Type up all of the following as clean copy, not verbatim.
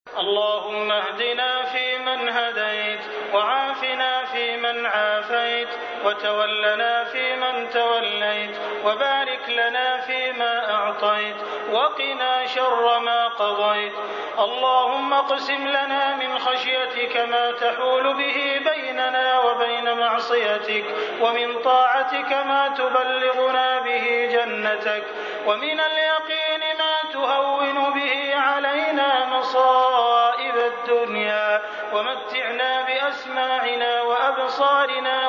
اللهم اهدنا فيمن هديت، وعافنا فيمن عافيت، وتولنا فيمن توليت، وبارك لنا فيما أعطيت، وقنا شر ما قضيت. اللهم اقسم لنا من خشيتك ما تحول به بيننا وبين معصيتك، ومن طاعتك ما تبلغنا به جنتك، ومن اليقين ما تهون به علينا مصائب الدنيا، ومتعنا بأسماعنا وأبصارنا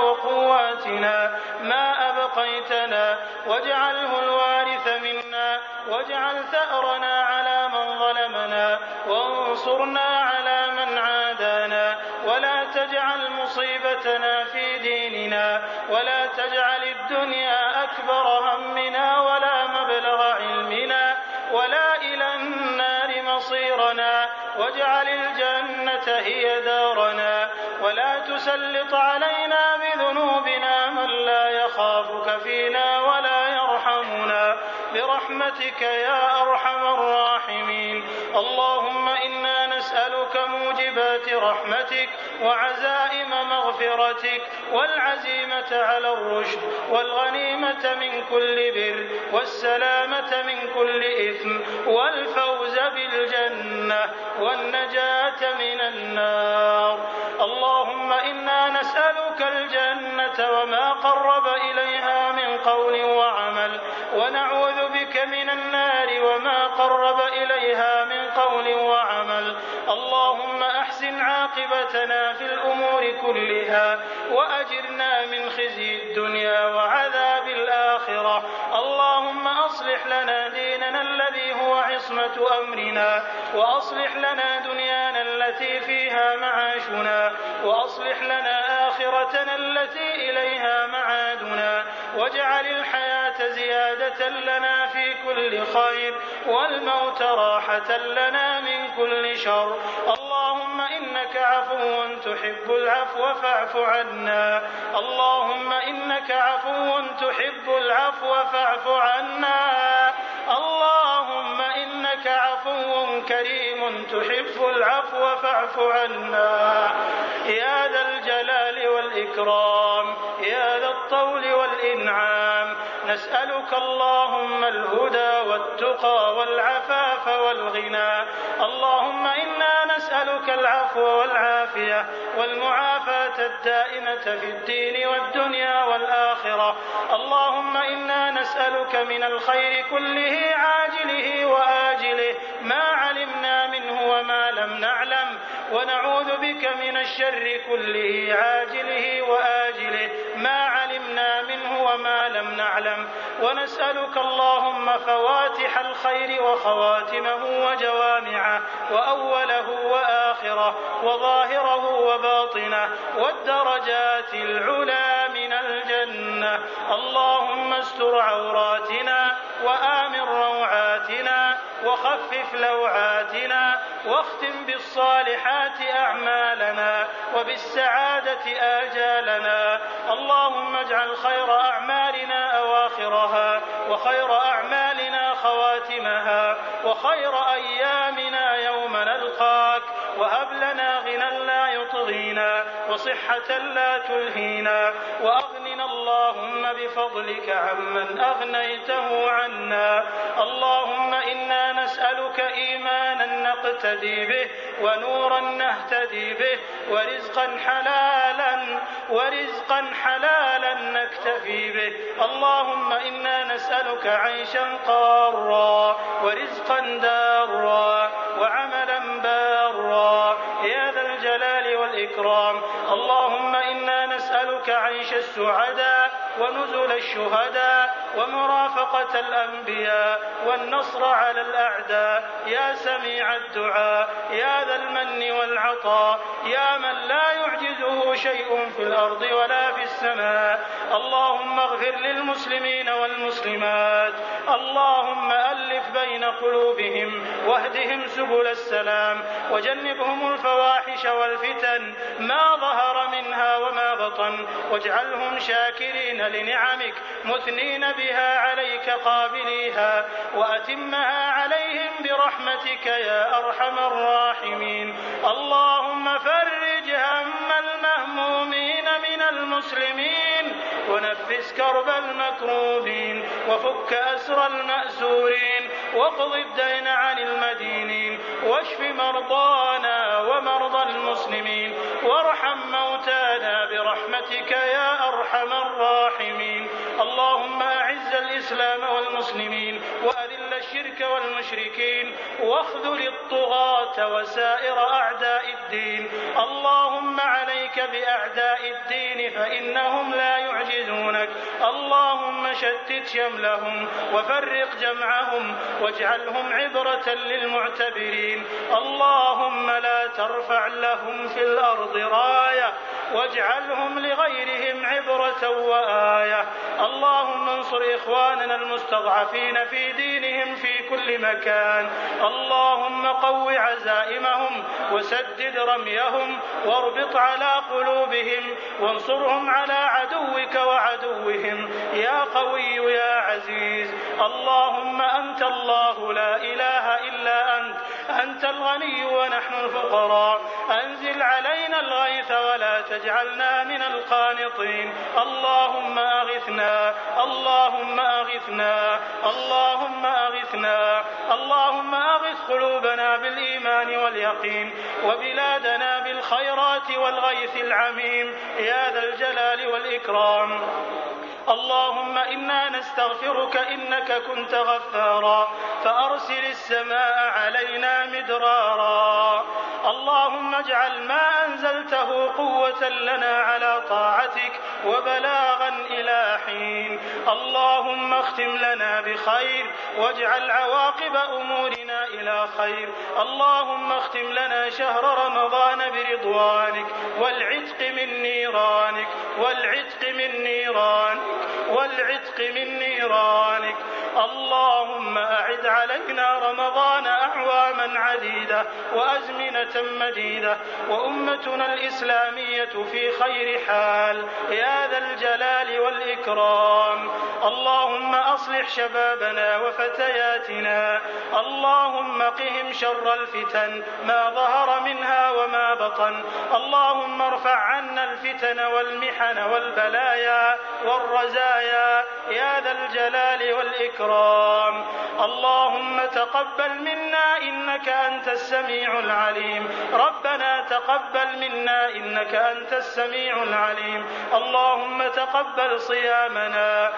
وقواتنا ما أبقيتنا، واجعله الوارث منا، واجعل ثأرنا على من ظلمنا، وانصرنا على من عادانا، ولا تجعل مصيبتنا في ديننا، ولا تجعل الدنيا أكبر همنا ولا مبلغ علمنا ولا إلى النار مصيرنا، واجعل الجنة هي دارنا، ولا تسلط علينا بذنوبنا من لا يخافك فينا ولا يرحمنا، برحمتك يا أرحم الراحمين. اللهم إنا نسألك موجبات رحمتك، وعزائم مغفرتك، والعزيمة على الرشد، والغنيمة من كل بر، والسلامة من كل إثم، والفوز بالجنة، والنجاة من النار. اللهم إنا نسألك الجنة وما قرب إليها من قول وعمل، ونعوذ بك من النار وما قرب إليها من قول وعمل. اللهم أحسن عاقبتنا في الأمور كلها، وأجرنا من خزي الدنيا وعذاب الآخرة. اللهم أصلح لنا ديننا الذي هو عصمة أمرنا، وأصلح لنا دنيانا التي فيها معاشنا، وأصلح لنا آخرتنا التي إليها معادنا، واجعل الحياة زيادة لنا في كل خير، والموت راحة لنا من كل شر. اللهم إنك عفو تحب العفو فاعف عنا. اللهم إنك عفو تحب العفو فاعف عنا. اللهم إنك عفو كريم تحب العفو فاعف عنا. يا ذا الجلال والإكرام، يا ذا الطول والإنعام، نسألك اللهم الهدى والتقى والعفاف والغنى. اللهم إنا نسألك العفو والعافية والمعافاة الدائمة في الدين والدنيا والآخرة. اللهم إنا نسألك من الخير كله عاجله وآجله ما علمنا منه وما لم نعلم، ونعوذ بك من الشر كله عاجله وآجله ما علمنا منه وما لم نعلم، ونسألك اللهم فواتح الخير وخواتمه وجوامعه وأوله وآخره وظاهره وباطنه والدرجات العلى من الجنة. اللهم استر عوراتنا وآمن روعاتنا وخفف لوعاتنا، واختم بالصالحات أعمالنا وبالسعادة آجالنا. اللهم اجعل خير أعمالنا أواخرها، وخير أعمالنا خواتمها، وخير أيامنا يوم نلقاك، وهب لنا غنى لا يطغينا، وصحة لا تلهينا، وأغننا اللهم بفضلك عمن أغنيته عنا. اللهم إنا نسألك إيمانا نقتدي به، ونورا نهتدي به، ورزقا حلالا نكتفي به. اللهم إنا نسألك عيشا قارا، ورزقا دارا، وعملا بارا، يا ذا الجلال والإكرام. اللهم إنا نسألك عيش السعداء، ونزل الشهداء، ومرافقة الأنبياء، والنصر على الأعداء، يا سميع الدعاء، يا ذا المن والعطاء، يا من لا يعجزه شيء في الأرض ولا في السماء. اللهم اغفر للمسلمين والمسلمات. اللهم ألف بين قلوبهم، واهدهم سبل السلام، وجنبهم الفواحش والفتن ما ظهر منها وما بطن، واجعلهم شاكرين لنعمك مثنين بها عليك قابليها، وأتمها عليهم برحمتك يا أرحم الراحمين. اللهم فرج هم المهمومين من المسلمين ونفس كرب المكروبين وفك أسر المأسورين واقض الدين عن المدينين واشف مرضانا ومرضى المسلمين وارحم موتانا برحمتك يا أرحم الراحمين. اللهم أعز الإسلام والمسلمين وأذل الشرك والمشركين واخذل الطغاة وسائر أعداء الدين. اللهم عليك بأعداء الدين فإنهم لا يعجزونك. اللهم شتت شملهم وفرق جمعهم واجعلهم عبرة للمعتبرين. اللهم لا ترفع لهم في الأرض راية واجعلهم لغيرهم عبرة وآية. اللهم انصر إخواننا المستضعفين في دينهم في كل مكان. اللهم قو عزائمهم وسدد رميهم واربط على قلوبهم وانصرهم على عدوك وعدوهم يا قوي يا عزيز. اللهم أنت الله لا إله إلا أنت الغني ونحن الفقراء. أنزل علينا الغيث ولا تجعلنا من القانطين. اللهم أغثنا اللهم أغثنا اللهم أغثنا. اللهم أغث قلوبنا بالإيمان واليقين وبلادنا بالخيرات والغيث العميم يا ذا الجلال والإكرام. اللهم إنا نستغفرك إنك كنت غفارا فأرسل السماء علينا مدرارا. اللهم اجعل ما أنزلته قوة لنا على طاعتك وبلاغا إلى حين. اللهم اختم لنا بخير واجعل عواقب أمورنا إلى خير. اللهم اختم لنا شهر رمضان برضوانك والعتق من نيرانك والعتق من نيرانك والعتق من نيرانك. اللهم أعد علينا رمضان أعواما عديدة وأزمنة مديدة وأمتنا الإسلامية في خير حال يا ذا الجلال والإكرام. اللهم أصلح شبابنا وفتياتنا. اللهم قهم شر الفتن ما ظهر منها وما بطن. اللهم ارفع عنا الفتن والمحن والبلايا والرزايا يا ذا الجلال والإكرام. اللهم تقبل منا إنك أنت السميع العليم. ربنا تقبل منا إنك أنت السميع العليم. اللهم تقبل صيامنا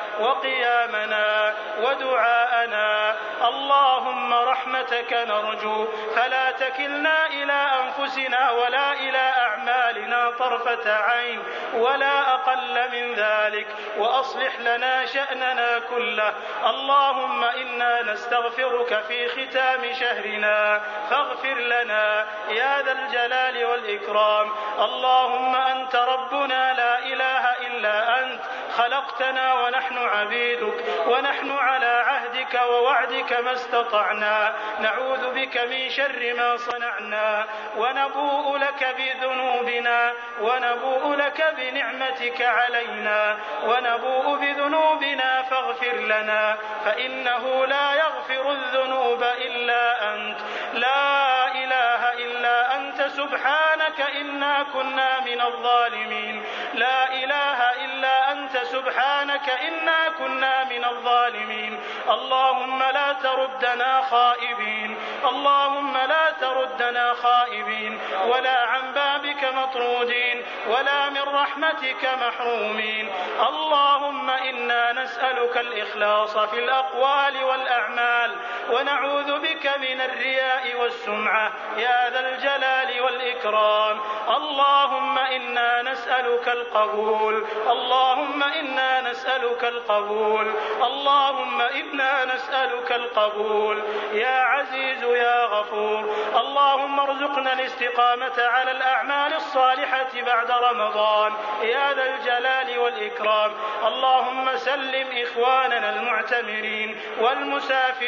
وقيامنا ودعاءنا. اللهم رحمتك نرجو فلا تكلنا إلى أنفسنا ولا إلى أعمالنا طرفة عين ولا أقل من ذلك وأصلح لنا شأننا كله. اللهم إنا نستغفرك في ختام شهرنا فاغفر لنا يا ذا الجلال والإكرام. اللهم أنت ربنا لا إله إلا أنت خلقتنا ونحن عبيدك ونحن على عهدك ووعدك ما استطعنا. نعوذ بك من شر ما صنعنا ونبوء لك بذنوبنا ونبوء لك بنعمتك علينا ونبوء بذنوبنا فاغفر لنا فإنه لا يغفر الذنوب إلا أنت. لا إله إلا أنت سبحانك إنا كنا من الظالمين. لا إله إلا أنت سبحانك إنا كنا من الظالمين. اللهم لا تردنا خائبين. اللهم لا تردنا خائبين ولا عن بابك مطرودين ولا من رحمتك محرومين. اللهم إنا نسألك الإخلاص في الأقوال والأعمال ونعوذ بك من الرياء والسمعة يا ذا الجلال والإكرام. اللهم إنا نسألك القبول. اللهم إنا نسألك القبول. اللهم إنا نسألك القبول يا عزيز يا غفور. اللهم ارزقنا الاستقامة على الأعمال الصالحة بعد رمضان يا ذا الجلال والإكرام. اللهم سلم إخواننا المعتمرين والمسافرين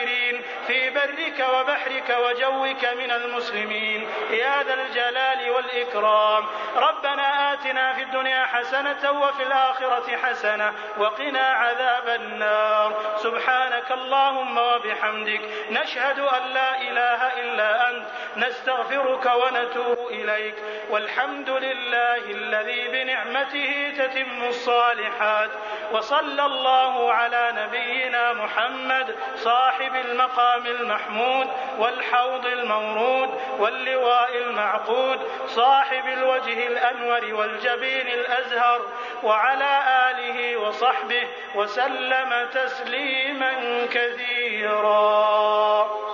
في برك وبحرك وجوك من المسلمين يا ذا الجلال والإكرام. ربنا آتنا في الدنيا حسنة وفي الآخرة حسنة وقنا عذاب النار. سبحانك اللهم وبحمدك نشهد أن لا إله إلا أنت نستغفرك ونتوب إليك. والحمد لله الذي بنعمته تتم الصالحات. وصلى الله على نبينا محمد صاحب المقام المحمود والحوض المورود واللواء المعقود صاحب الوجه الأنور والجبين الأزهر وعلى آله وصحبه وسلم تسليما كثيرا.